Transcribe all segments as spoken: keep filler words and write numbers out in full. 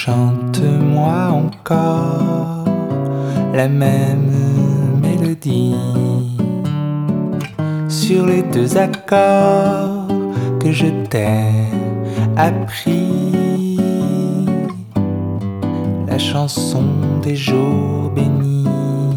Chante-moi encore la même mélodie sur les deux accords que je t'ai appris, la chanson des jours bénis,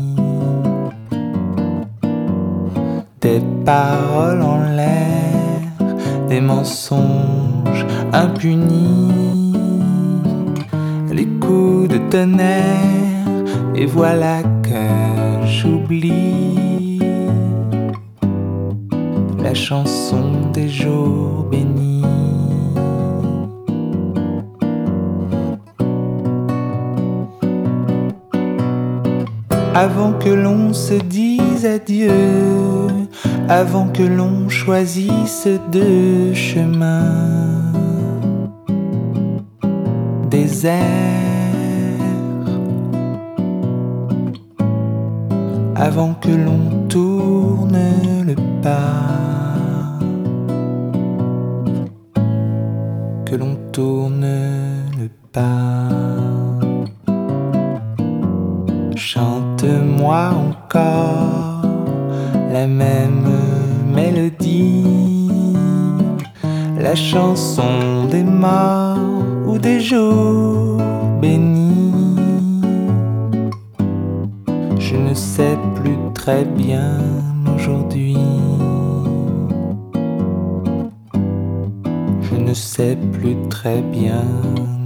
des paroles en l'air, des mensonges impunis, les coups de tonnerre, et voilà que j'oublie la chanson des jours bénis. Avant que l'on se dise adieu, avant que l'on choisisse deux chemins déserts, avant que l'on tourne le pas, que l'on tourne le pas. Chante-moi encore la même mélodie, la chanson des morts ou des jours bénis. Je ne sais plus très bien aujourd'hui, je ne sais plus très bien